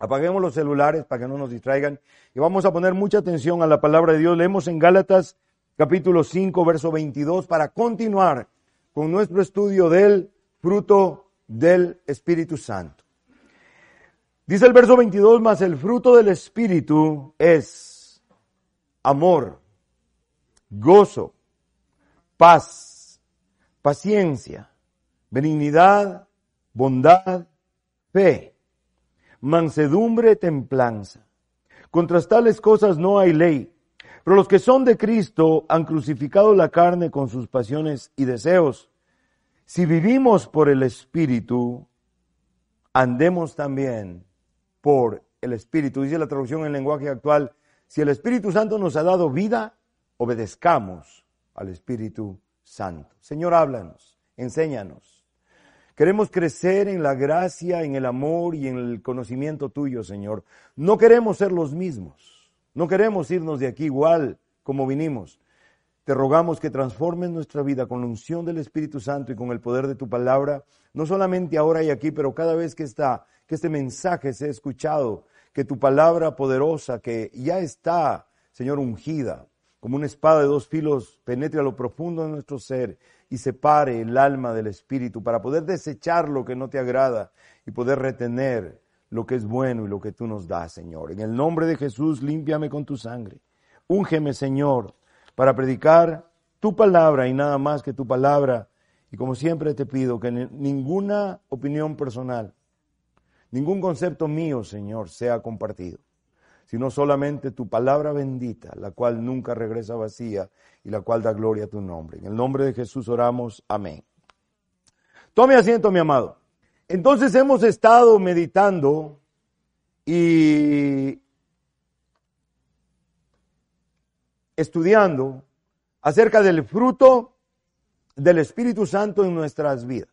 Apaguemos los celulares para que no nos distraigan y vamos a poner mucha atención a la palabra de Dios. Leemos en Gálatas capítulo 5, verso 22 para continuar con nuestro estudio del fruto del Espíritu Santo. Dice el verso 22, mas el fruto del Espíritu es amor, gozo, paz, paciencia, benignidad, bondad, fe, mansedumbre, templanza. Contra tales cosas no hay ley, pero los que son de Cristo han crucificado la carne con sus pasiones y deseos. Si vivimos por el Espíritu, andemos también por el Espíritu. Dice la traducción en lenguaje actual, si el Espíritu Santo nos ha dado vida, obedezcamos al Espíritu Santo. Señor, háblanos, enséñanos. Queremos crecer en la gracia, en el amor y en el conocimiento tuyo, Señor. No queremos ser los mismos. No queremos irnos de aquí igual como vinimos. Te rogamos que transformes nuestra vida con la unción del Espíritu Santo y con el poder de tu palabra, no solamente ahora y aquí, pero cada vez que este mensaje sea escuchado, que tu palabra poderosa, que ya está, Señor, ungida, como una espada de dos filos, penetre a lo profundo de nuestro ser y separe el alma del espíritu para poder desechar lo que no te agrada y poder retener lo que es bueno y lo que tú nos das, Señor. En el nombre de Jesús, límpiame con tu sangre. Úngeme, Señor, para predicar tu palabra y nada más que tu palabra. Y como siempre te pido que ninguna opinión personal, ningún concepto mío, Señor, sea compartido, sino solamente tu palabra bendita, la cual nunca regresa vacía y la cual da gloria a tu nombre. En el nombre de Jesús oramos. Amén. Tome asiento, mi amado. Entonces hemos estado meditando y estudiando acerca del fruto del Espíritu Santo en nuestras vidas.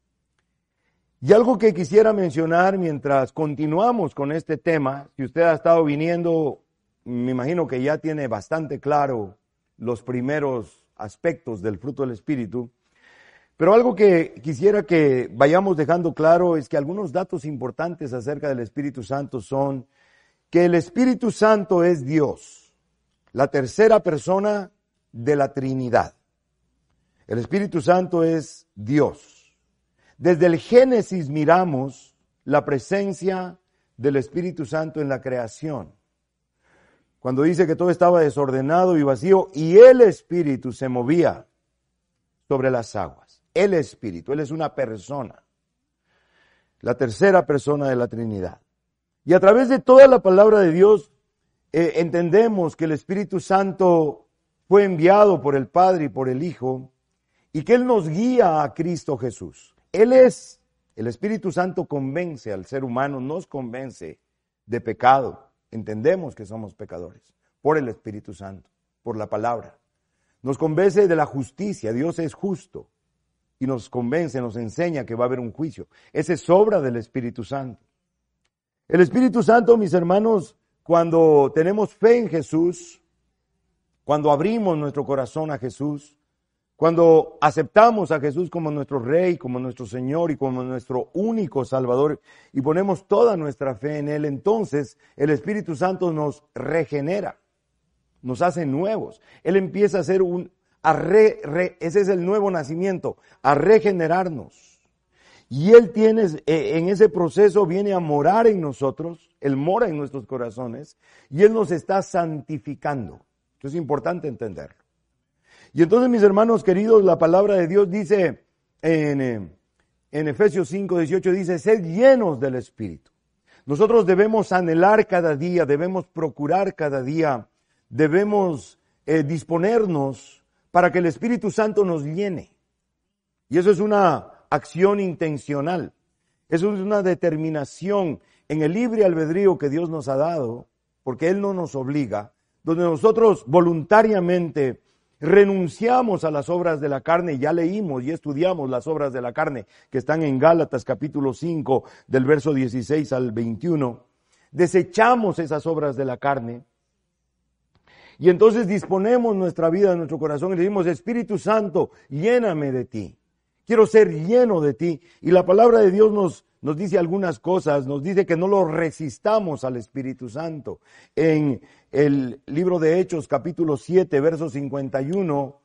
Y algo que quisiera mencionar mientras continuamos con este tema, si usted ha estado viniendo, me imagino que ya tiene bastante claro los primeros aspectos del fruto del Espíritu, pero algo que quisiera que vayamos dejando claro es que algunos datos importantes acerca del Espíritu Santo son que el Espíritu Santo es Dios, la tercera persona de la Trinidad. El Espíritu Santo es Dios. Desde el Génesis miramos la presencia del Espíritu Santo en la creación. Cuando dice que todo estaba desordenado y vacío y el Espíritu se movía sobre las aguas. El Espíritu, Él es una persona, la tercera persona de la Trinidad. Y a través de toda la palabra de Dios entendemos que el Espíritu Santo fue enviado por el Padre y por el Hijo y que Él nos guía a Cristo Jesús. El Espíritu Santo convence al ser humano, nos convence de pecado. Entendemos que somos pecadores por el Espíritu Santo, por la palabra. Nos convence de la justicia, Dios es justo y nos convence, nos enseña que va a haber un juicio. Esa es obra del Espíritu Santo. El Espíritu Santo, mis hermanos, cuando tenemos fe en Jesús, cuando abrimos nuestro corazón a Jesús, cuando aceptamos a Jesús como nuestro Rey, como nuestro Señor y como nuestro único Salvador y ponemos toda nuestra fe en Él, entonces el Espíritu Santo nos regenera, nos hace nuevos. Él empieza a hacer ese es el nuevo nacimiento, a regenerarnos. Y Él en ese proceso viene a morar en nosotros, Él mora en nuestros corazones y Él nos está santificando. Esto es importante entenderlo. Y entonces, mis hermanos queridos, la palabra de Dios dice en Efesios 5:18, dice, sed llenos del Espíritu. Nosotros debemos anhelar cada día, debemos procurar cada día, debemos disponernos para que el Espíritu Santo nos llene. Y eso es una acción intencional. Eso es una determinación en el libre albedrío que Dios nos ha dado, porque Él no nos obliga, donde nosotros voluntariamente renunciamos a las obras de la carne. Ya leímos y estudiamos las obras de la carne que están en Gálatas capítulo 5 del verso 16 al 21. Desechamos esas obras de la carne y entonces disponemos nuestra vida, nuestro corazón y le decimos, Espíritu Santo, lléname de ti. quiero ser lleno de ti. Y la palabra de Dios nos dice algunas cosas, nos dice que no lo resistamos al Espíritu Santo. En el libro de Hechos, capítulo 7, verso 51,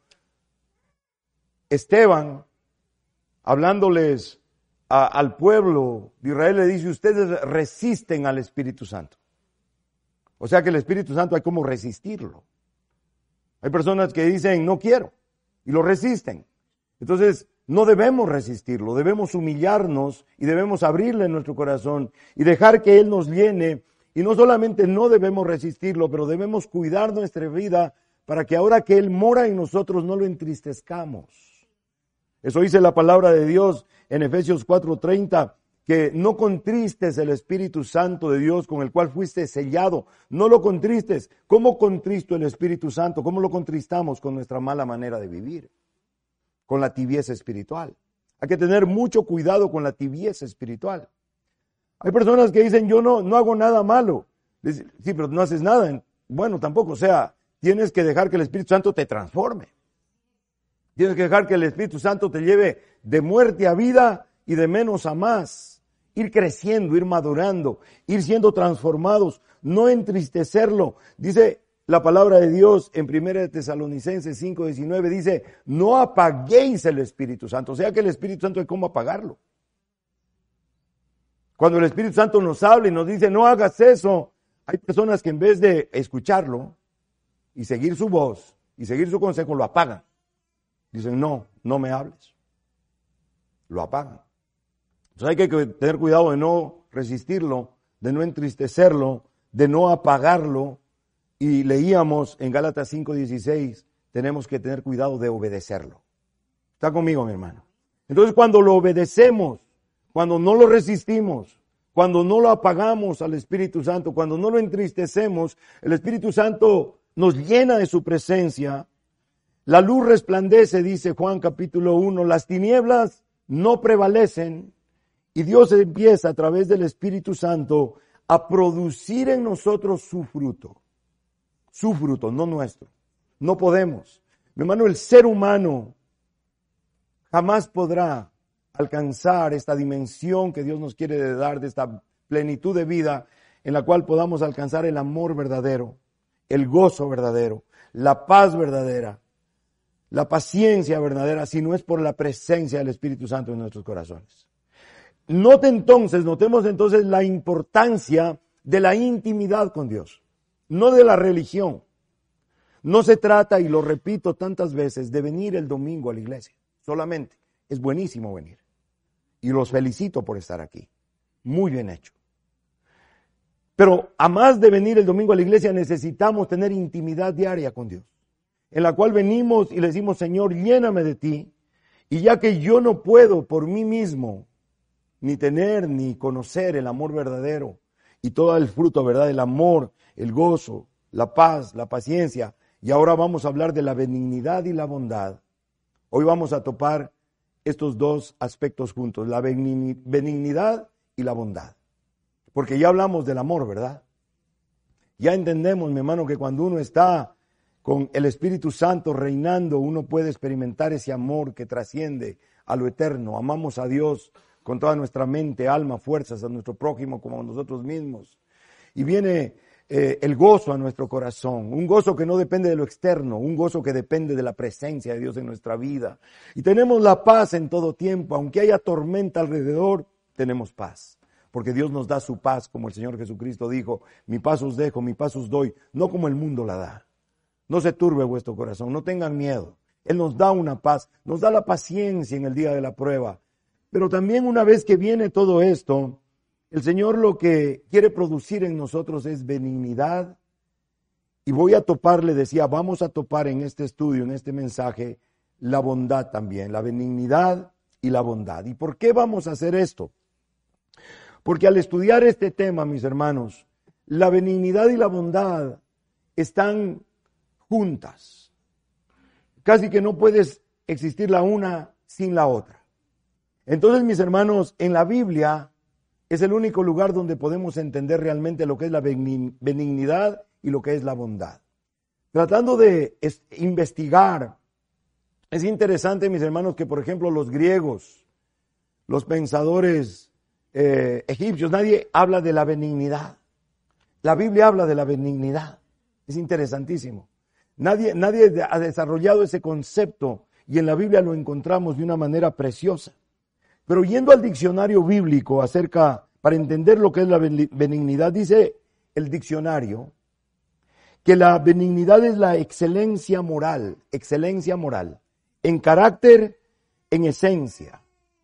Esteban, hablándoles al pueblo de Israel, le dice, ustedes resisten al Espíritu Santo. O sea que el Espíritu Santo hay como resistirlo. Hay personas que dicen, no quiero, y lo resisten. Entonces, no debemos resistirlo, debemos humillarnos y debemos abrirle nuestro corazón y dejar que Él nos llene. Y no solamente no debemos resistirlo, pero debemos cuidar nuestra vida para que ahora que Él mora en nosotros no lo entristezcamos. Eso dice la palabra de Dios en Efesios 4:30, que no contristes el Espíritu Santo de Dios con el cual fuiste sellado. No lo contristes. ¿Cómo contristo el Espíritu Santo? ¿Cómo lo contristamos? Con nuestra mala manera de vivir, con la tibieza espiritual. Hay que tener mucho cuidado con la tibieza espiritual. Hay personas que dicen, yo no hago nada malo. Dicen, sí, pero no haces nada. Bueno, tampoco. O sea, tienes que dejar que el Espíritu Santo te transforme. Tienes que dejar que el Espíritu Santo te lleve de muerte a vida y de menos a más. Ir creciendo, ir madurando, ir siendo transformados, no entristecerlo. Dice la palabra de Dios en 1 Tesalonicenses 5:19, dice, no apaguéis el Espíritu Santo. O sea que el Espíritu Santo hay cómo apagarlo. Cuando el Espíritu Santo nos habla y nos dice, no hagas eso, hay personas que en vez de escucharlo y seguir su voz y seguir su consejo, lo apagan. Dicen, no me hables. Lo apagan. Entonces hay que tener cuidado de no resistirlo, de no entristecerlo, de no apagarlo. Y leíamos en Gálatas 5:16, tenemos que tener cuidado de obedecerlo. ¿Está conmigo, mi hermano? Entonces cuando lo obedecemos, cuando no lo resistimos, cuando no lo apagamos al Espíritu Santo, cuando no lo entristecemos, el Espíritu Santo nos llena de su presencia. La luz resplandece, dice Juan capítulo 1, las tinieblas no prevalecen y Dios empieza a través del Espíritu Santo a producir en nosotros su fruto, no nuestro. No podemos. Mi hermano, el ser humano jamás podrá alcanzar esta dimensión que Dios nos quiere dar, de esta plenitud de vida en la cual podamos alcanzar el amor verdadero, el gozo verdadero, la paz verdadera, la paciencia verdadera, si no es por la presencia del Espíritu Santo en nuestros corazones. Notemos entonces la importancia de la intimidad con Dios, no de la religión. No se trata, y lo repito tantas veces, de venir el domingo a la iglesia, solamente. Es buenísimo venir. Y los felicito por estar aquí. Muy bien hecho. Pero a más de venir el domingo a la iglesia, necesitamos tener intimidad diaria con Dios, en la cual venimos y le decimos, Señor, lléname de ti, y ya que yo no puedo por mí mismo ni tener ni conocer el amor verdadero y todo el fruto, ¿verdad? El amor, el gozo, la paz, la paciencia, y ahora vamos a hablar de la benignidad y la bondad. Hoy vamos a topar estos dos aspectos juntos, la benignidad y la bondad, porque ya hablamos del amor, ¿verdad? Ya entendemos, mi hermano, que cuando uno está con el Espíritu Santo reinando, uno puede experimentar ese amor que trasciende a lo eterno. Amamos a Dios con toda nuestra mente, alma, fuerzas, a nuestro prójimo como a nosotros mismos. Y viene el gozo a nuestro corazón, un gozo que no depende de lo externo, un gozo que depende de la presencia de Dios en nuestra vida. Y tenemos la paz en todo tiempo, aunque haya tormenta alrededor, tenemos paz. Porque Dios nos da su paz, como el Señor Jesucristo dijo, mi paz os dejo, mi paz os doy, no como el mundo la da. No se turbe vuestro corazón, no tengan miedo. Él nos da una paz, nos da la paciencia en el día de la prueba. Pero también una vez que viene todo esto, el Señor lo que quiere producir en nosotros es benignidad. Y voy a topar, le decía, vamos a topar en este estudio, en este mensaje, la bondad también, la benignidad y la bondad. ¿Y por qué vamos a hacer esto? Porque al estudiar este tema, mis hermanos, la benignidad y la bondad están juntas. Casi que no puedes existir la una sin la otra. Entonces, mis hermanos, en la Biblia es el único lugar donde podemos entender realmente lo que es la benignidad y lo que es la bondad. Tratando de investigar Es interesante, mis hermanos, que por ejemplo los griegos, los pensadores egipcios, nadie habla de la benignidad. La Biblia habla de la benignidad. Es interesantísimo. Nadie ha desarrollado ese concepto y en la Biblia lo encontramos de una manera preciosa. Pero yendo al diccionario bíblico para entender lo que es la benignidad, dice el diccionario que la benignidad es la excelencia moral, en carácter, en esencia,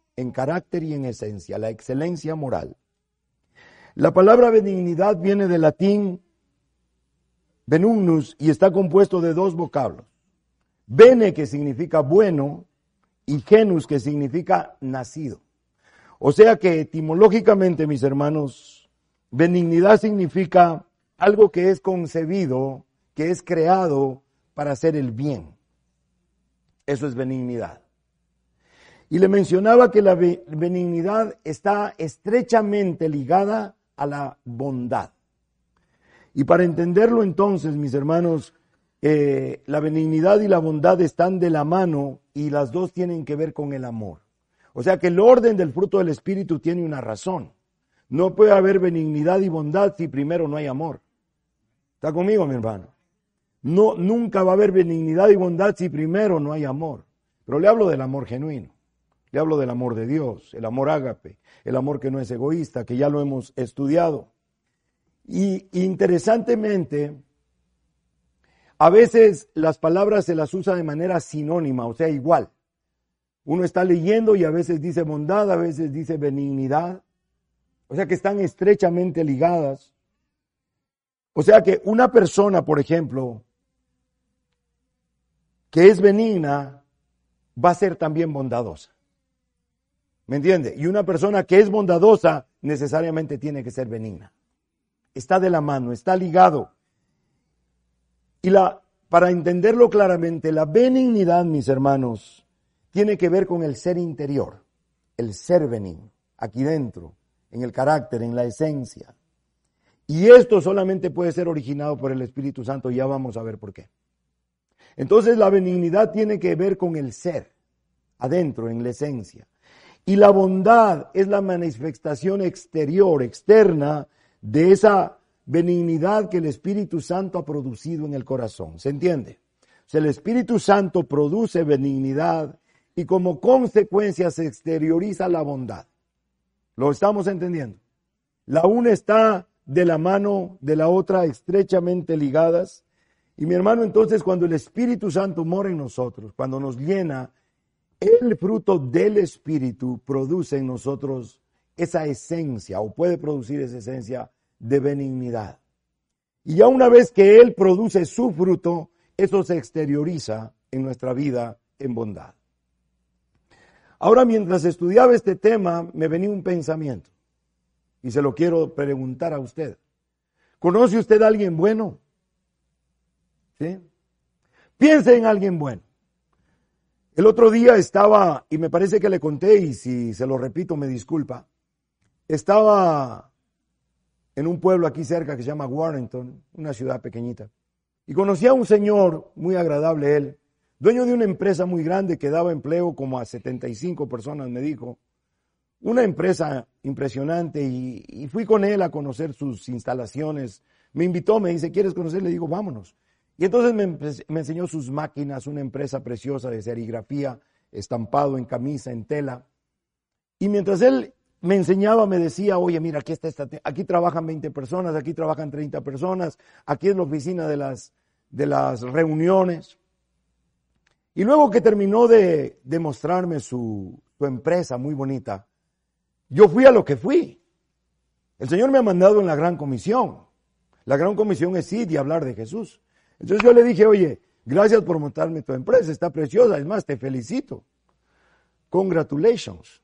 la excelencia moral. La palabra benignidad viene del latín benignus y está compuesto de dos vocablos. Bene, que significa bueno, y genus, que significa nacido. O sea que etimológicamente, mis hermanos, benignidad significa algo que es concebido, que es creado para hacer el bien. Eso es benignidad. Y le mencionaba que la benignidad está estrechamente ligada a la bondad. Y para entenderlo entonces, mis hermanos, la benignidad y la bondad están de la mano y las dos tienen que ver con el amor. O sea que el orden del fruto del Espíritu tiene una razón. No puede haber benignidad y bondad si primero no hay amor. ¿Está conmigo, mi hermano? No, nunca va a haber benignidad y bondad si primero no hay amor. Pero le hablo del amor genuino. Le hablo del amor de Dios, el amor ágape, el amor que no es egoísta, que ya lo hemos estudiado. Y interesantemente, a veces las palabras se las usa de manera sinónima, o sea, igual. Uno está leyendo y a veces dice bondad, a veces dice benignidad. O sea que están estrechamente ligadas. O sea que una persona, por ejemplo, que es benigna, va a ser también bondadosa. ¿Me entiende? Y una persona que es bondadosa necesariamente tiene que ser benigna. Está de la mano, está ligado. Y para entenderlo claramente, la benignidad, mis hermanos, tiene que ver con el ser interior, el ser benigno, aquí dentro, en el carácter, en la esencia. Y esto solamente puede ser originado por el Espíritu Santo, ya vamos a ver por qué. Entonces la benignidad tiene que ver con el ser, adentro, en la esencia. Y la bondad es la manifestación exterior, externa, de esa benignidad que el Espíritu Santo ha producido en el corazón. ¿Se entiende? O sea, el Espíritu Santo produce benignidad y como consecuencia se exterioriza la bondad. ¿Lo estamos entendiendo? La una está de la mano de la otra, estrechamente ligadas. Y mi hermano, entonces cuando el Espíritu Santo mora en nosotros, cuando nos llena, el fruto del Espíritu produce en nosotros esa esencia, o puede producir esa esencia de benignidad. Y ya una vez que Él produce su fruto, eso se exterioriza en nuestra vida en bondad. Ahora, mientras estudiaba este tema, me venía un pensamiento, y se lo quiero preguntar a usted. ¿Conoce usted a alguien bueno? ¿Sí? Piense en alguien bueno. El otro día estaba, y me parece que le conté, y si se lo repito me disculpa, estaba en un pueblo aquí cerca que se llama Warrenton, una ciudad pequeñita, y conocí a un señor, muy agradable él, dueño de una empresa muy grande que daba empleo como a 75 personas, me dijo, una empresa impresionante, y fui con él a conocer sus instalaciones, me invitó, me dice, ¿quieres conocer? Le digo, vámonos. Y entonces me enseñó sus máquinas, una empresa preciosa de serigrafía, estampado en camisa, en tela. Y mientras él me enseñaba, me decía, oye, mira, aquí trabajan 20 personas, aquí trabajan 30 personas, aquí es la oficina de las reuniones. Y luego que terminó de mostrarme su empresa muy bonita, yo fui a lo que fui. El Señor me ha mandado en la Gran Comisión. La Gran Comisión es ir y hablar de Jesús. Entonces yo le dije, oye, gracias por montarme tu empresa, está preciosa, es más, te felicito. Congratulations.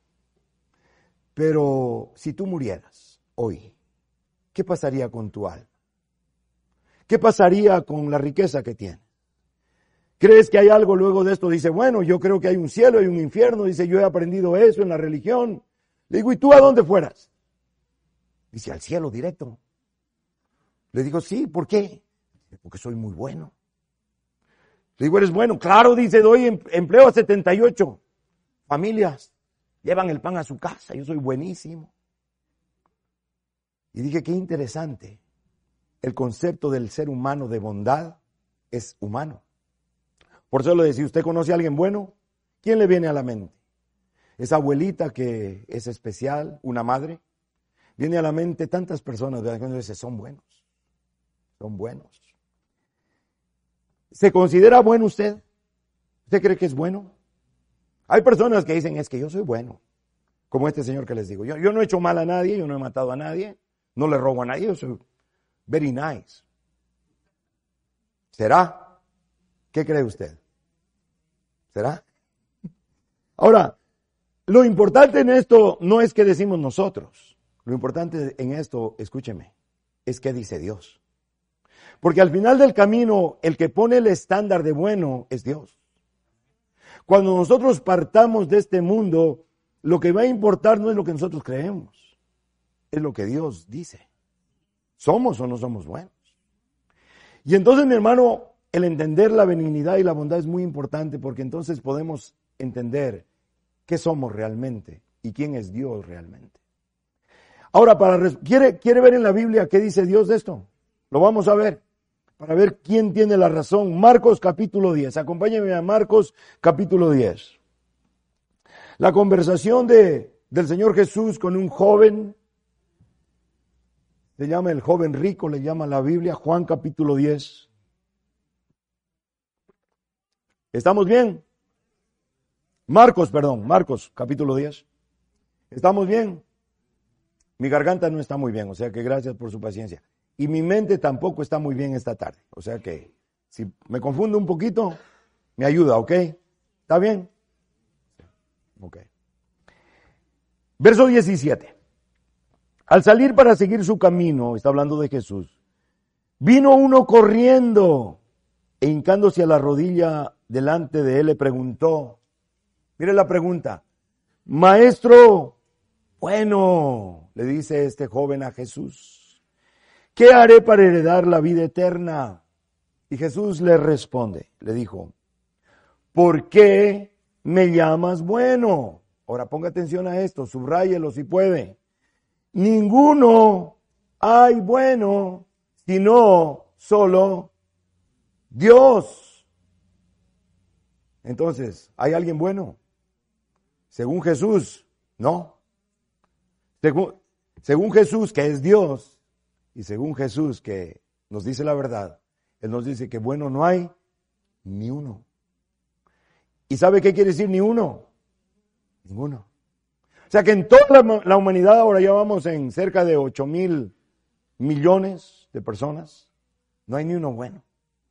Pero si tú murieras hoy, ¿qué pasaría con tu alma? ¿Qué pasaría con la riqueza que tienes? ¿Crees que hay algo luego de esto? Dice, bueno, yo creo que hay un cielo, hay un infierno. Dice, yo he aprendido eso en la religión. Le digo, ¿y tú a dónde fueras? Dice, al cielo directo. Le digo, sí, ¿por qué? Porque soy muy bueno. Le digo, ¿eres bueno? Claro, dice, doy empleo a 78 familias. Llevan el pan a su casa, yo soy buenísimo. Y dije, qué interesante. El concepto del ser humano de bondad es humano. Por eso le decía, ¿usted conoce a alguien bueno? ¿Quién le viene a la mente? Esa abuelita que es especial, una madre. Viene a la mente tantas personas, ¿verdad? Que uno dice, son buenos. Son buenos. ¿Se considera bueno usted? ¿Usted cree que es bueno? Hay personas que dicen, es que yo soy bueno. Como este señor que les digo. Yo no he hecho mal a nadie, yo no he matado a nadie, no le robo a nadie, yo soy very nice. ¿Será? ¿Qué cree usted? ¿Será? Ahora, lo importante en esto no es que decimos nosotros. Lo importante en esto, escúcheme, es que dice Dios. Porque al final del camino, el que pone el estándar de bueno es Dios. Cuando nosotros partamos de este mundo, lo que va a importar no es lo que nosotros creemos, es lo que Dios dice. ¿Somos o no somos buenos? Y entonces, mi hermano, el entender la benignidad y la bondad es muy importante porque entonces podemos entender qué somos realmente y quién es Dios realmente. Ahora, ¿quiere ver en la Biblia qué dice Dios de esto? Lo vamos a ver, para ver quién tiene la razón. Marcos capítulo 10. Acompáñenme a Marcos capítulo 10. La conversación del Señor Jesús con un joven, se llama el joven rico, le llama la Biblia, Juan capítulo 10. ¿Estamos bien? Marcos capítulo 10. ¿Estamos bien? Mi garganta no está muy bien, o sea que gracias por su paciencia. Y mi mente tampoco está muy bien esta tarde. O sea que si me confundo un poquito, me ayuda, ¿ok? ¿Está bien? Ok. Verso 17. Al salir para seguir su camino, está hablando de Jesús, vino uno corriendo e hincándose a la rodilla delante de él le preguntó, mire la pregunta, Maestro, bueno, le dice este joven a Jesús, ¿qué haré para heredar la vida eterna? Y Jesús le responde, le dijo, ¿por qué me llamas bueno? Ahora ponga atención a esto, subráyelo si puede. Ninguno hay bueno, sino solo Dios. Entonces, ¿hay alguien bueno? Según Jesús, no. Según Jesús, que es Dios, y según Jesús, que nos dice la verdad, Él nos dice que bueno no hay ni uno. ¿Y sabe qué quiere decir ni uno? Ninguno. O sea que en toda la humanidad ahora ya vamos en cerca de 8,000 millones de personas. No hay ni uno bueno.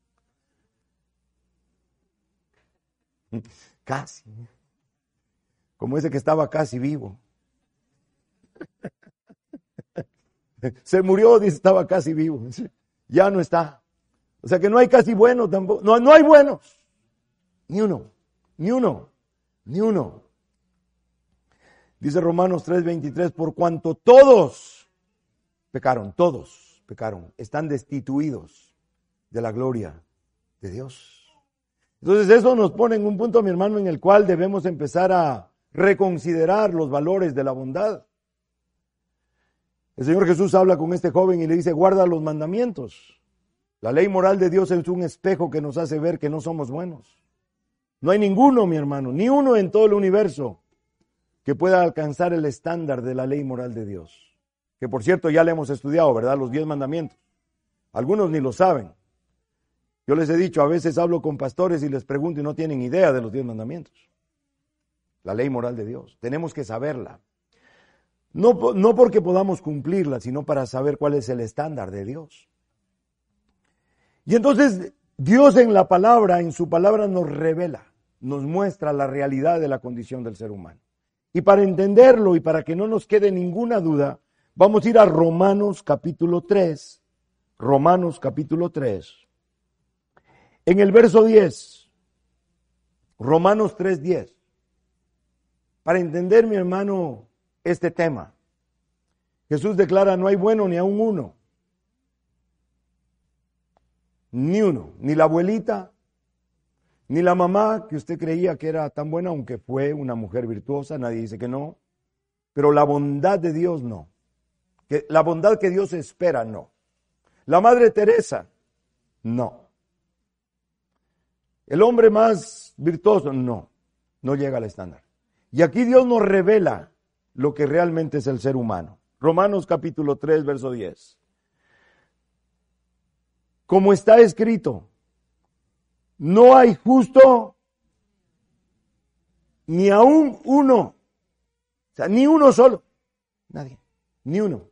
Casi. Como ese que estaba casi vivo. Se murió, dice, estaba casi vivo. Ya no está. O sea que no hay casi buenos tampoco. No hay buenos. Ni uno. Ni uno. Ni uno. Dice Romanos 3:23, por cuanto todos pecaron, están destituidos de la gloria de Dios. Entonces eso nos pone en un punto, mi hermano, en el cual debemos empezar a reconsiderar los valores de la bondad. El Señor Jesús habla con este joven y le dice, guarda los mandamientos. La ley moral de Dios es un espejo que nos hace ver que no somos buenos. No hay ninguno, mi hermano, ni uno en todo el universo que pueda alcanzar el estándar de la ley moral de Dios. Que por cierto ya le hemos estudiado, ¿verdad? Los 10 mandamientos. Algunos ni lo saben. Yo les he dicho, a veces hablo con pastores y les pregunto y no tienen idea de los 10 mandamientos. La ley moral de Dios. Tenemos que saberla. No porque podamos cumplirla, sino para saber cuál es el estándar de Dios. Y entonces Dios en su palabra nos revela, nos muestra la realidad de la condición del ser humano. Y para entenderlo y para que no nos quede ninguna duda, vamos a ir a Romanos capítulo 3. Romanos capítulo 3. En el verso 10. Romanos 3:10. Para entender, mi hermano, este tema. Jesús declara, no hay bueno ni aun uno. Ni uno. Ni la abuelita, Ni la mamá que usted creía que era tan buena, aunque fue una mujer virtuosa, nadie dice que no. Pero la bondad de Dios no. La bondad que Dios espera, no. La Madre Teresa, no. El hombre más virtuoso, no llega al estándar. Y aquí Dios nos revela lo que realmente es el ser humano. Romanos capítulo 3, verso 10. Como está escrito, no hay justo ni aún uno. O sea, ni uno solo. Nadie. Ni uno.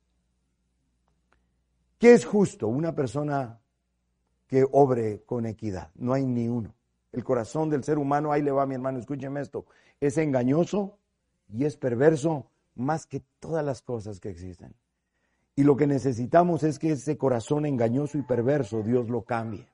¿Qué es justo? Una persona que obre con equidad. No hay ni uno. El corazón del ser humano, ahí le va mi hermano, escúcheme esto, es engañoso y es perverso más que todas las cosas que existen. Y lo que necesitamos es que ese corazón engañoso y perverso Dios lo cambie.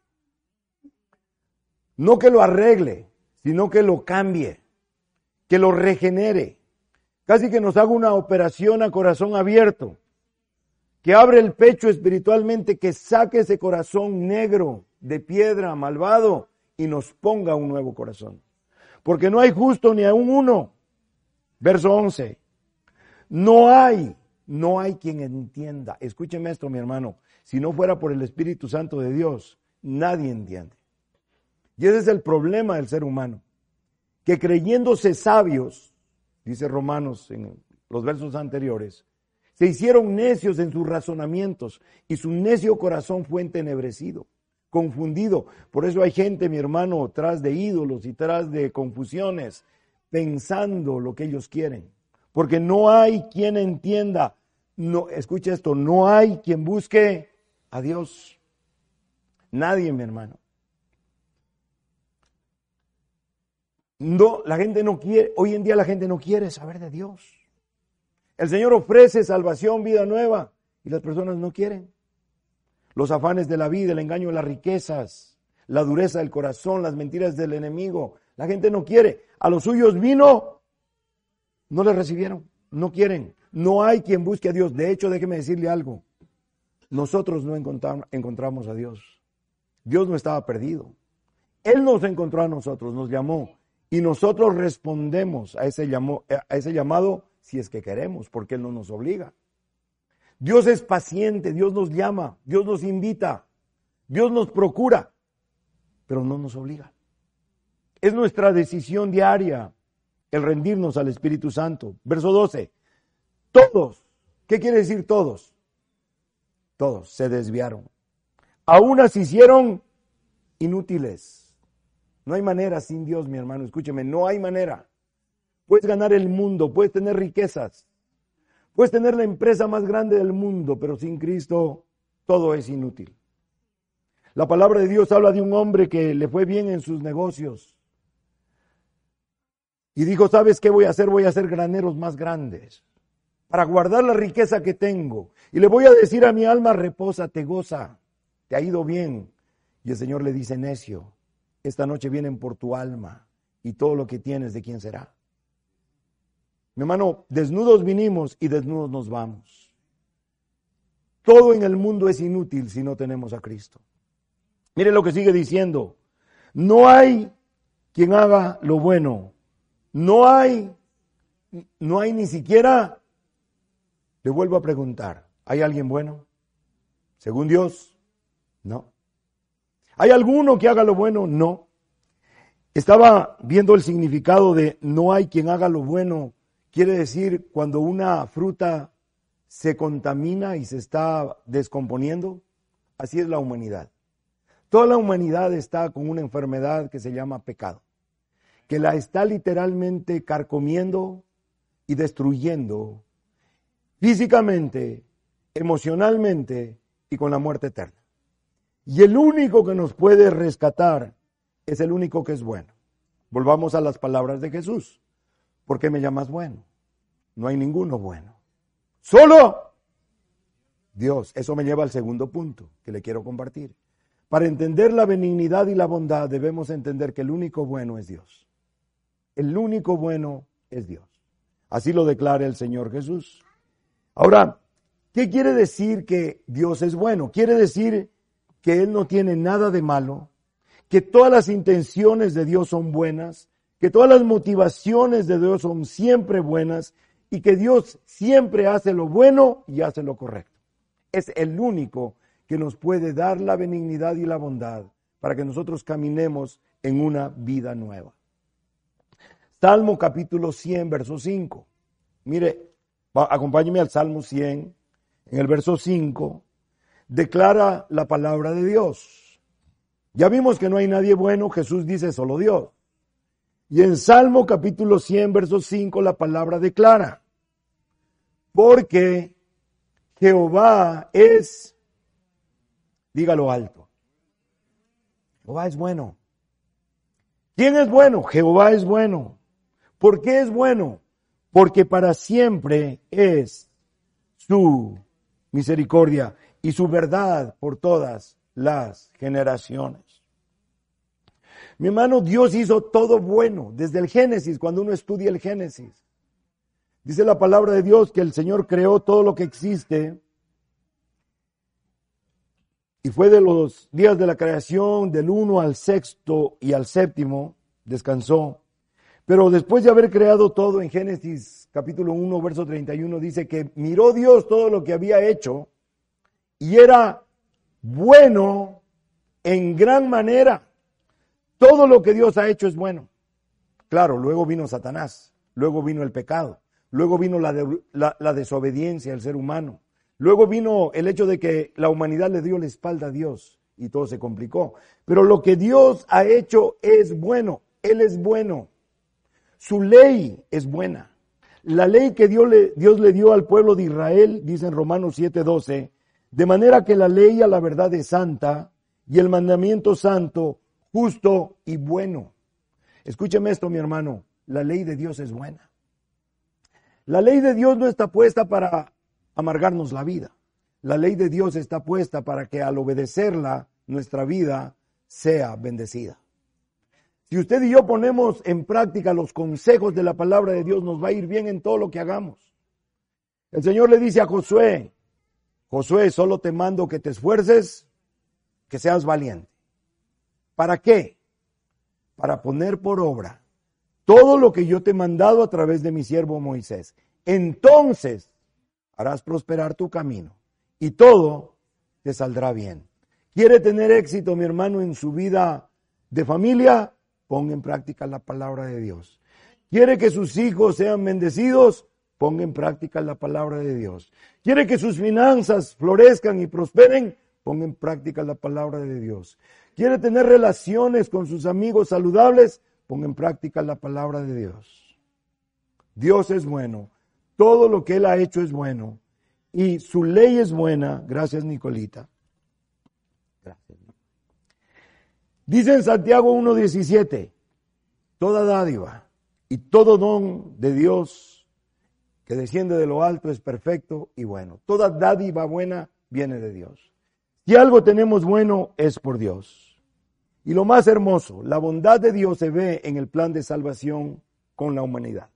No que lo arregle, sino que lo cambie, que lo regenere. Casi que nos haga una operación a corazón abierto, que abre el pecho espiritualmente, que saque ese corazón negro de piedra, malvado, y nos ponga un nuevo corazón. Porque no hay justo ni aún uno. Verso 11. No hay quien entienda. Escúcheme esto, mi hermano. Si no fuera por el Espíritu Santo de Dios, nadie entiende. Y ese es el problema del ser humano. Que creyéndose sabios, dice Romanos en los versos anteriores, se hicieron necios en sus razonamientos y su necio corazón fue entenebrecido, confundido. Por eso hay gente, mi hermano, tras de ídolos y tras de confusiones, pensando lo que ellos quieren. Porque no hay quien entienda. No, escucha esto, no hay quien busque a Dios. Nadie, mi hermano. No, la gente no quiere, hoy en día la gente no quiere saber de Dios. El Señor ofrece salvación, vida nueva, y las personas no quieren. Los afanes de la vida, el engaño de las riquezas, la dureza del corazón, las mentiras del enemigo. La gente no quiere. A los suyos vino, no le recibieron, no quieren. No hay quien busque a Dios. De hecho, déjeme decirle algo. Nosotros no encontramos a Dios. Dios no estaba perdido. Él nos encontró a nosotros, nos llamó. Y nosotros respondemos a ese llamado si es que queremos, porque Él no nos obliga. Dios es paciente, Dios nos llama, Dios nos invita, Dios nos procura, pero no nos obliga. Es nuestra decisión diaria el rendirnos al Espíritu Santo. Verso 12. Todos, ¿qué quiere decir todos? Todos se desviaron. A unas se hicieron inútiles. No hay manera sin Dios, mi hermano, escúcheme, no hay manera. Puedes ganar el mundo, puedes tener riquezas, puedes tener la empresa más grande del mundo, pero sin Cristo todo es inútil. La palabra de Dios habla de un hombre que le fue bien en sus negocios. Y dijo, ¿sabes qué voy a hacer? Voy a hacer graneros más grandes para guardar la riqueza que tengo. Y le voy a decir a mi alma, repósate, goza, te ha ido bien. Y el Señor le dice, necio, esta noche vienen por tu alma y todo lo que tienes, ¿de quién será? Mi hermano, desnudos vinimos y desnudos nos vamos. Todo en el mundo es inútil si no tenemos a Cristo. Mire lo que sigue diciendo. No hay quien haga lo bueno. No hay ni siquiera, le vuelvo a preguntar, ¿hay alguien bueno? Según Dios, no. ¿Hay alguno que haga lo bueno? No. Estaba viendo el significado de no hay quien haga lo bueno. Quiere decir cuando una fruta se contamina y se está descomponiendo, así es la humanidad. Toda la humanidad está con una enfermedad que se llama pecado, que la está literalmente carcomiendo y destruyendo físicamente, emocionalmente y con la muerte eterna. Y el único que nos puede rescatar es el único que es bueno. Volvamos a las palabras de Jesús. ¿Por qué me llamas bueno? No hay ninguno bueno. Solo Dios. Eso me lleva al segundo punto que le quiero compartir. Para entender la benignidad y la bondad debemos entender que el único bueno es Dios. El único bueno es Dios. Así lo declara el Señor Jesús. Ahora, ¿qué quiere decir que Dios es bueno? Quiere decir que Él no tiene nada de malo, que todas las intenciones de Dios son buenas, que todas las motivaciones de Dios son siempre buenas y que Dios siempre hace lo bueno y hace lo correcto. Es el único que nos puede dar la benignidad y la bondad para que nosotros caminemos en una vida nueva. Salmo capítulo 100, verso 5. Mire, acompáñeme al Salmo 100, en el verso 5, declara la palabra de Dios. Ya vimos que no hay nadie bueno, Jesús dice solo Dios. Y en Salmo capítulo 100, verso 5, la palabra declara, porque Jehová es, dígalo alto, Jehová es bueno. ¿Quién es bueno? Jehová es bueno. ¿Por qué es bueno? Porque para siempre es su misericordia y su verdad por todas las generaciones. Mi hermano, Dios hizo todo bueno desde el Génesis, cuando uno estudia el Génesis. Dice la palabra de Dios que el Señor creó todo lo que existe y fue de los días de la creación, del 1 al 6º y al 7º, descansó. Pero después de haber creado todo, en Génesis capítulo 1, verso 31, dice que miró Dios todo lo que había hecho y era bueno en gran manera. Todo lo que Dios ha hecho es bueno. Claro, luego vino Satanás, luego vino el pecado, luego vino la desobediencia al ser humano, luego vino el hecho de que la humanidad le dio la espalda a Dios y todo se complicó. Pero lo que Dios ha hecho es bueno, Él es bueno. Su ley es buena. La ley que Dios le dio al pueblo de Israel, dice en Romanos 7:12, de manera que la ley a la verdad es santa y el mandamiento santo, justo y bueno. Escúcheme esto, mi hermano, la ley de Dios es buena. La ley de Dios no está puesta para amargarnos la vida. La ley de Dios está puesta para que al obedecerla, nuestra vida sea bendecida. Si usted y yo ponemos en práctica los consejos de la palabra de Dios, nos va a ir bien en todo lo que hagamos. El Señor le dice a Josué, Josué, solo te mando que te esfuerces, que seas valiente. ¿Para qué? Para poner por obra todo lo que yo te he mandado a través de mi siervo Moisés. Entonces harás prosperar tu camino y todo te saldrá bien. ¿Quiere tener éxito, mi hermano, en su vida de familia? Ponga en práctica la palabra de Dios. ¿Quiere que sus hijos sean bendecidos? Ponga en práctica la palabra de Dios. ¿Quiere que sus finanzas florezcan y prosperen? Ponga en práctica la palabra de Dios. ¿Quiere tener relaciones con sus amigos saludables? Ponga en práctica la palabra de Dios. Dios es bueno. Todo lo que Él ha hecho es bueno. Y su ley es buena. Gracias, Nicolita. Gracias. Dice en Santiago 1:17, toda dádiva y todo don de Dios que desciende de lo alto es perfecto y bueno. Toda dádiva buena viene de Dios. Si algo tenemos bueno es por Dios. Y lo más hermoso, la bondad de Dios se ve en el plan de salvación con la humanidad.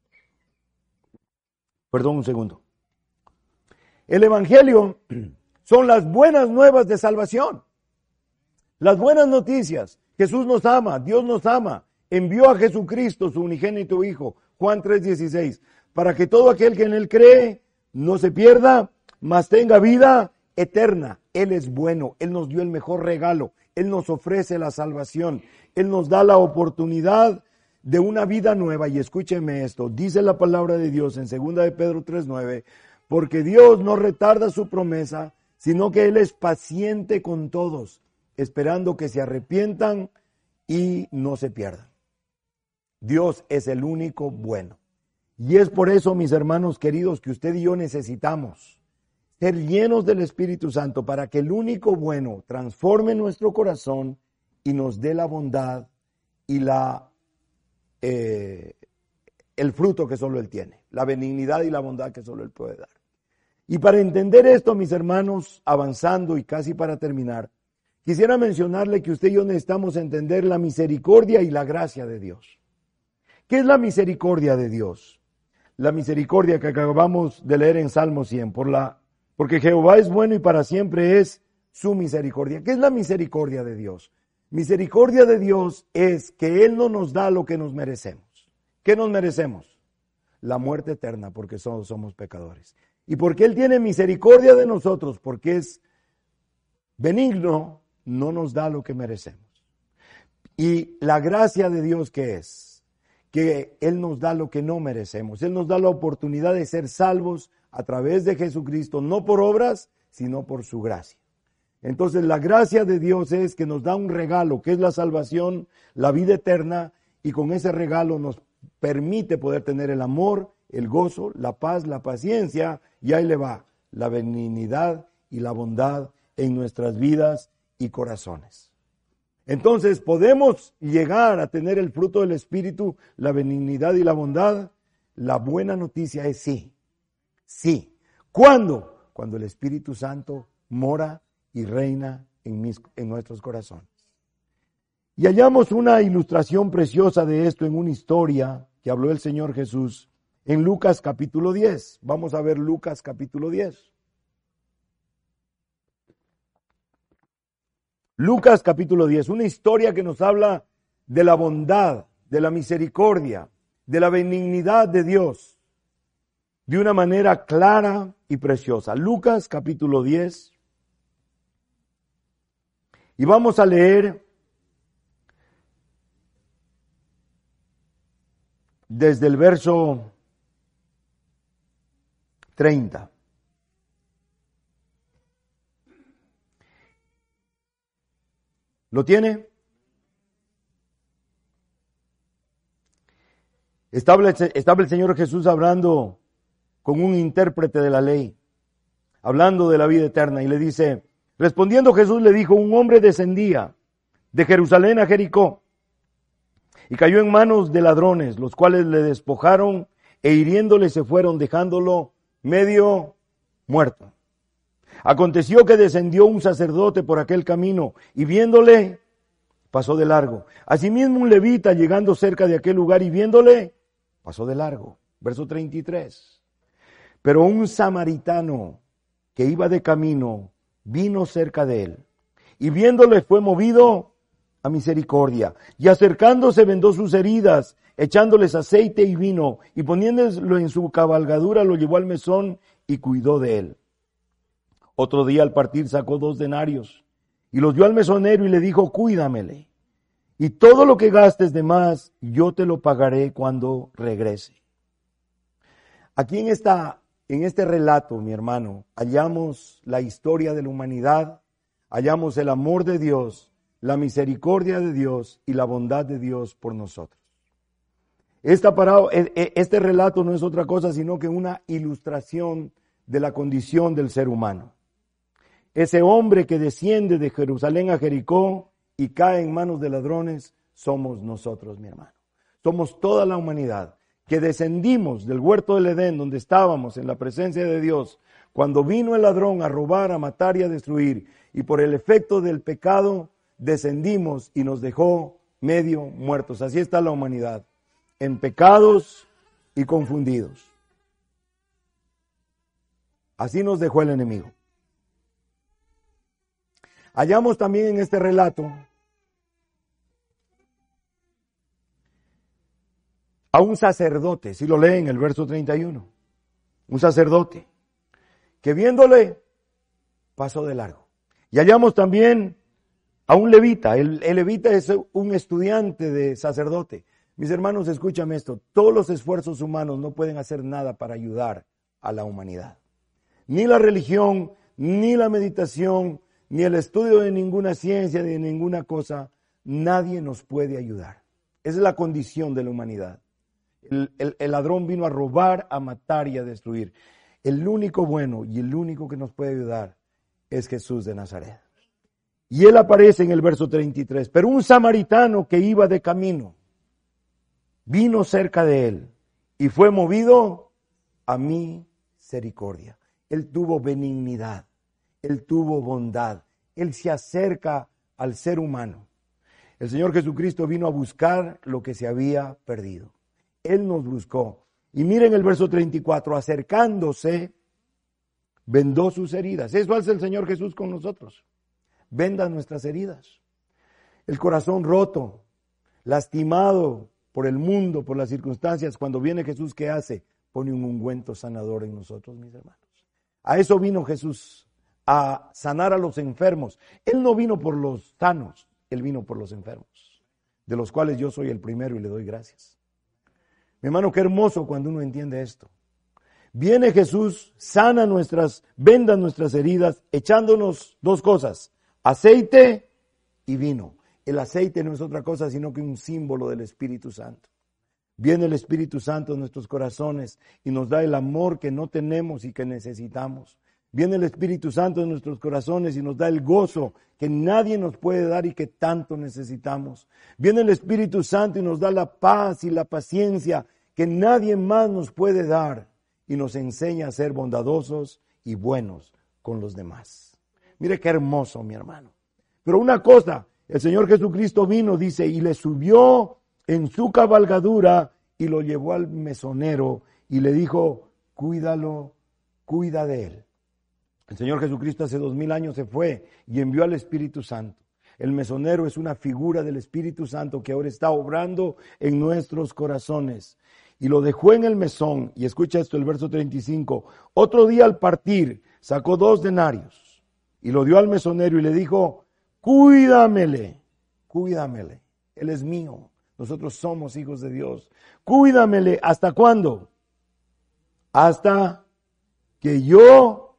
Perdón un segundo. El Evangelio son las buenas nuevas de salvación. Las buenas noticias. Jesús nos ama, Dios nos ama. Envió a Jesucristo, su unigénito Hijo, Juan 3:16, para que todo aquel que en Él cree no se pierda, mas tenga vida eterna. Él es bueno, Él nos dio el mejor regalo, Él nos ofrece la salvación, Él nos da la oportunidad de una vida nueva. Y escúcheme esto, dice la palabra de Dios en 2 de Pedro 3:9, porque Dios no retarda su promesa, sino que Él es paciente con todos, esperando que se arrepientan y no se pierdan. Dios es el único bueno. Y es por eso, mis hermanos queridos, que usted y yo necesitamos ser llenos del Espíritu Santo para que el único bueno transforme nuestro corazón y nos dé la bondad y el fruto que solo Él tiene, la benignidad y la bondad que solo Él puede dar. Y para entender esto, mis hermanos, avanzando y casi para terminar, quisiera mencionarle que usted y yo necesitamos entender la misericordia y la gracia de Dios. ¿Qué es la misericordia de Dios? La misericordia que acabamos de leer en Salmo 100, porque Jehová es bueno y para siempre es su misericordia. ¿Qué es la misericordia de Dios? Misericordia de Dios es que Él no nos da lo que nos merecemos. ¿Qué nos merecemos? La muerte eterna, porque somos pecadores. Y porque Él tiene misericordia de nosotros, porque es benigno, no nos da lo que merecemos. Y la gracia de Dios, ¿qué es? Que Él nos da lo que no merecemos. Él nos da la oportunidad de ser salvos a través de Jesucristo, no por obras, sino por su gracia. Entonces la gracia de Dios es que nos da un regalo, que es la salvación, la vida eterna, y con ese regalo nos permite poder tener el amor, el gozo, la paz, la paciencia, y ahí le va, la benignidad y la bondad en nuestras vidas y corazones. Entonces, ¿podemos llegar a tener el fruto del Espíritu, la benignidad y la bondad? La buena noticia es sí. Sí. ¿Cuándo? Cuando el Espíritu Santo mora y reina en nuestros corazones. Y hallamos una ilustración preciosa de esto en una historia que habló el Señor Jesús en Lucas capítulo 10. Vamos a ver Lucas capítulo 10. Lucas capítulo 10, una historia que nos habla de la bondad, de la misericordia, de la benignidad de Dios, de una manera clara y preciosa. Lucas capítulo 10, y vamos a leer desde el verso 30. ¿Lo tiene? Estaba el Señor Jesús hablando con un intérprete de la ley, hablando de la vida eterna, y le dice, respondiendo Jesús le dijo, un hombre descendía de Jerusalén a Jericó y cayó en manos de ladrones, los cuales le despojaron e hiriéndole se fueron, dejándolo medio muerto. Aconteció que descendió un sacerdote por aquel camino y viéndole, pasó de largo. Asimismo un levita llegando cerca de aquel lugar y viéndole, pasó de largo. Verso 33. Pero un samaritano que iba de camino vino cerca de él y viéndole fue movido a misericordia y acercándose vendó sus heridas, echándoles aceite y vino y poniéndolo en su cabalgadura lo llevó al mesón y cuidó de él. Otro día al partir sacó 2 denarios y los dio al mesonero y le dijo, cuídamele. Y todo lo que gastes de más, yo te lo pagaré cuando regrese. Aquí en este relato, mi hermano, hallamos la historia de la humanidad, hallamos el amor de Dios, la misericordia de Dios y la bondad de Dios por nosotros. Este relato no es otra cosa sino que una ilustración de la condición del ser humano. Ese hombre que desciende de Jerusalén a Jericó y cae en manos de ladrones, somos nosotros, mi hermano. Somos toda la humanidad que descendimos del huerto del Edén, donde estábamos en la presencia de Dios, cuando vino el ladrón a robar, a matar y a destruir, y por el efecto del pecado descendimos y nos dejó medio muertos. Así está la humanidad, en pecados y confundidos. Así nos dejó el enemigo. Hallamos también en este relato a un sacerdote, si lo leen en el verso 31, un sacerdote que viéndole pasó de largo. Y hallamos también a un levita, el levita es un estudiante de sacerdote. Mis hermanos, escúchame esto, todos los esfuerzos humanos no pueden hacer nada para ayudar a la humanidad. Ni la religión, ni la meditación, ni el estudio de ninguna ciencia, ni de ninguna cosa, nadie nos puede ayudar. Esa es la condición de la humanidad. El ladrón vino a robar, a matar y a destruir. El único bueno y el único que nos puede ayudar es Jesús de Nazaret. Y él aparece en el verso 33. Pero un samaritano que iba de camino vino cerca de él y fue movido a misericordia. Él tuvo benignidad. Él tuvo bondad. Él se acerca al ser humano. El Señor Jesucristo vino a buscar lo que se había perdido. Él nos buscó. Y miren el verso 34, acercándose, vendó sus heridas. Eso hace el Señor Jesús con nosotros. Venda nuestras heridas. el corazón roto, lastimado por el mundo, por las circunstancias, cuando viene Jesús, ¿qué hace? Pone un ungüento sanador en nosotros, mis hermanos. A eso vino Jesús, a sanar a los enfermos. Él no vino por los sanos, Él vino por los enfermos, de los cuales yo soy el primero y le doy gracias. Mi hermano, qué hermoso cuando uno entiende esto. Viene Jesús, sana venda nuestras heridas, echándonos dos cosas, aceite y vino. El aceite no es otra cosa sino que un símbolo del Espíritu Santo. Viene el Espíritu Santo en nuestros corazones y nos da el amor que no tenemos y que necesitamos. Viene el Espíritu Santo en nuestros corazones y nos da el gozo que nadie nos puede dar y que tanto necesitamos. Viene el Espíritu Santo y nos da la paz y la paciencia que nadie más nos puede dar y nos enseña a ser bondadosos y buenos con los demás. Mire qué hermoso, mi hermano. Pero una cosa, el Señor Jesucristo vino, dice, y le subió en su cabalgadura y lo llevó al mesonero y le dijo, cuídalo, cuida de él. El Señor Jesucristo hace 2000 años se fue y envió al Espíritu Santo. El mesonero es una figura del Espíritu Santo que ahora está obrando en nuestros corazones. Y lo dejó en el mesón, y escucha esto, el verso 35. Otro día al partir, sacó 2 denarios y lo dio al mesonero y le dijo, cuídamele, cuídamele, él es mío, nosotros somos hijos de Dios. Cuídamele, ¿hasta cuándo? Hasta que yo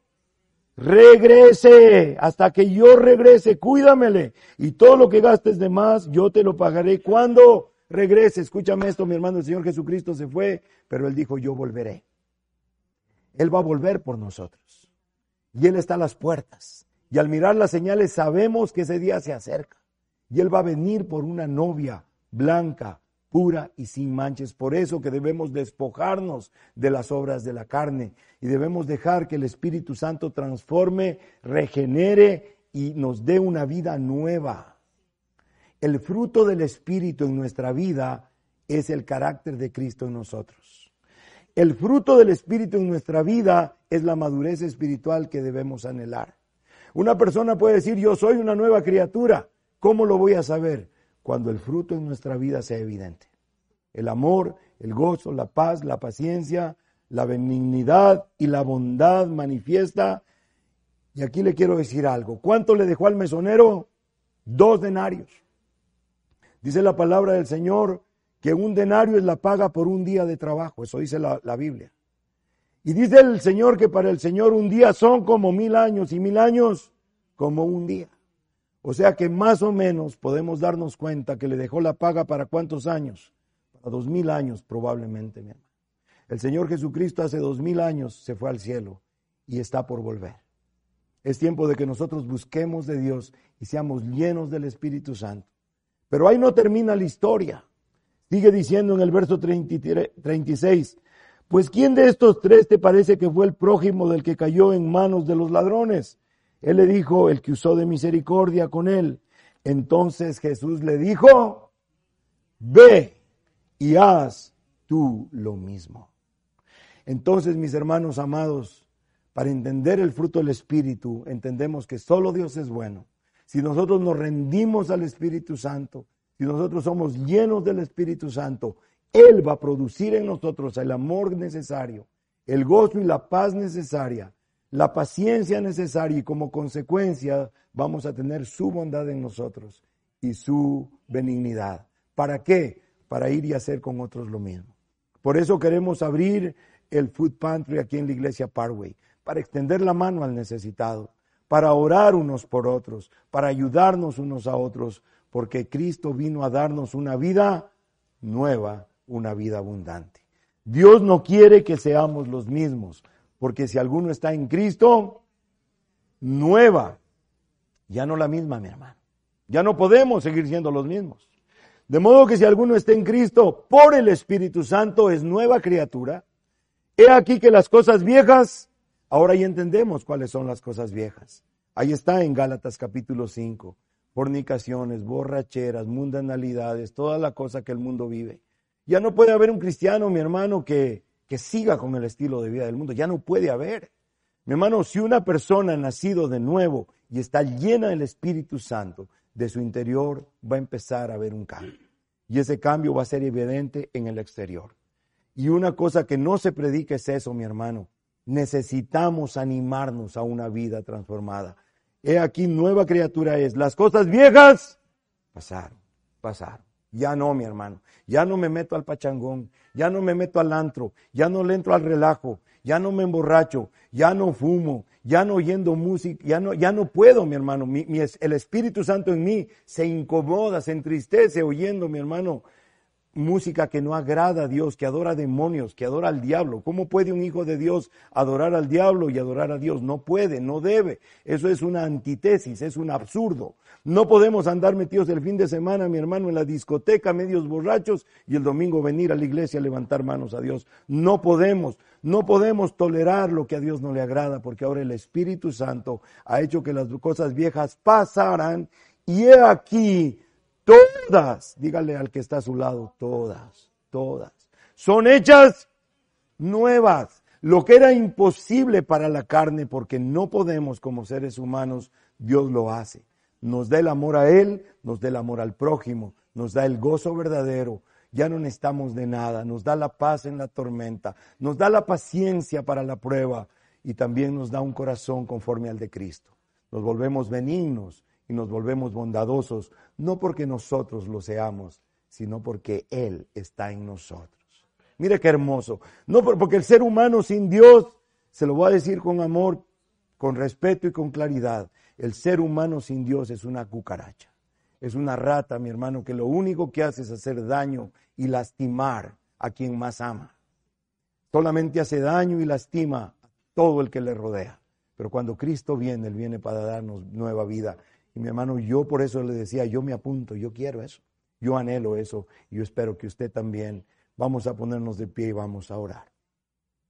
regrese, hasta que yo regrese, cuídamele. Y todo lo que gastes de más, yo te lo pagaré cuando regrese. Escúchame esto, mi hermano, el Señor Jesucristo se fue, pero Él dijo, yo volveré. Él va a volver por nosotros. Y Él está a las puertas. Y al mirar las señales sabemos que ese día se acerca. Y Él va a venir por una novia blanca, pura y sin manches. Por eso que debemos despojarnos de las obras de la carne. Y debemos dejar que el Espíritu Santo transforme, regenere y nos dé una vida nueva. El fruto del Espíritu en nuestra vida es el carácter de Cristo en nosotros. El fruto del Espíritu en nuestra vida es la madurez espiritual que debemos anhelar. Una persona puede decir, yo soy una nueva criatura. ¿Cómo lo voy a saber? Cuando el fruto en nuestra vida sea evidente. El amor, el gozo, la paz, la paciencia, la benignidad y la bondad manifiesta. Y aquí le quiero decir algo. ¿Cuánto le dejó al mesonero? 2 denarios. Dice la palabra del Señor que un denario es la paga por un día de trabajo. Eso dice la Biblia. Y dice el Señor que para el Señor un día son como 1000 años y 1000 años como un día. O sea que más o menos podemos darnos cuenta que le dejó la paga para ¿cuántos años? Para 2000 años probablemente, mi hermano. El Señor Jesucristo hace 2000 años se fue al cielo y está por volver. Es tiempo de que nosotros busquemos de Dios y seamos llenos del Espíritu Santo. Pero ahí no termina la historia. Sigue diciendo en el verso 36, pues ¿quién de estos 3 te parece que fue el prójimo del que cayó en manos de los ladrones? Él le dijo, el que usó de misericordia con él. Entonces Jesús le dijo, ve y haz tú lo mismo. Entonces, mis hermanos amados, para entender el fruto del Espíritu, entendemos que solo Dios es bueno. Si nosotros nos rendimos al Espíritu Santo, si nosotros somos llenos del Espíritu Santo, Él va a producir en nosotros el amor necesario, el gozo y la paz necesaria, la paciencia necesaria y como consecuencia vamos a tener su bondad en nosotros y su benignidad. ¿Para qué? Para ir y hacer con otros lo mismo. Por eso queremos abrir el Food Pantry aquí en la iglesia Parkway, para extender la mano al necesitado, para orar unos por otros, para ayudarnos unos a otros, porque Cristo vino a darnos una vida nueva, una vida abundante. Dios no quiere que seamos los mismos, porque si alguno está en Cristo, nueva, ya no la misma, mi hermano. Ya no podemos seguir siendo los mismos. De modo que si alguno está en Cristo, por el Espíritu Santo, es nueva criatura. He aquí que las cosas viejas, ahora ya entendemos cuáles son las cosas viejas. Ahí está en Gálatas capítulo 5. Fornicaciones, borracheras, mundanalidades, toda la cosa que el mundo vive. Ya no puede haber un cristiano, mi hermano, que siga con el estilo de vida del mundo. Ya no puede haber. Mi hermano, si una persona ha nacido de nuevo y está llena del Espíritu Santo, de su interior va a empezar a haber un cambio. Y ese cambio va a ser evidente en el exterior. Y una cosa que no se predica es eso, mi hermano. Necesitamos animarnos a una vida transformada. He aquí, nueva criatura es. Las cosas viejas pasaron. Ya no, mi hermano. Ya no me meto al pachangón. Ya no me meto al antro. Ya no le entro al relajo. Ya no me emborracho. Ya no fumo. Ya no oyendo música. Ya no puedo, mi hermano. El Espíritu Santo en mí se incomoda, se entristece oyendo, mi hermano, música que no agrada a Dios, que adora demonios, que adora al diablo. ¿Cómo puede un hijo de Dios adorar al diablo y adorar a Dios? No puede, no debe. Eso es una antítesis, es un absurdo. No podemos andar metidos el fin de semana, mi hermano, en la discoteca, medios borrachos, y el domingo venir a la iglesia a levantar manos a Dios. No podemos tolerar lo que a Dios no le agrada, porque ahora el Espíritu Santo ha hecho que las cosas viejas pasaran, y he aquí, todas, dígale al que está a su lado, todas, son hechas nuevas. Lo que era imposible para la carne, porque no podemos como seres humanos, Dios lo hace. Nos da el amor a Él, nos da el amor al prójimo, nos da el gozo verdadero. Ya no necesitamos de nada, nos da la paz en la tormenta, nos da la paciencia para la prueba y también nos da un corazón conforme al de Cristo. Nos volvemos benignos y nos volvemos bondadosos, no porque nosotros lo seamos, sino porque Él está en nosotros. Mire qué hermoso. No porque el ser humano sin Dios, se lo voy a decir con amor, con respeto y con claridad, el ser humano sin Dios es una cucaracha. Es una rata, mi hermano, que lo único que hace es hacer daño y lastimar a quien más ama. Solamente hace daño y lastima a todo el que le rodea. Pero cuando Cristo viene, Él viene para darnos nueva vida. Y mi hermano, yo por eso le decía, yo me apunto, yo quiero eso. Yo anhelo eso y yo espero que usted también. Vamos a ponernos de pie y vamos a orar.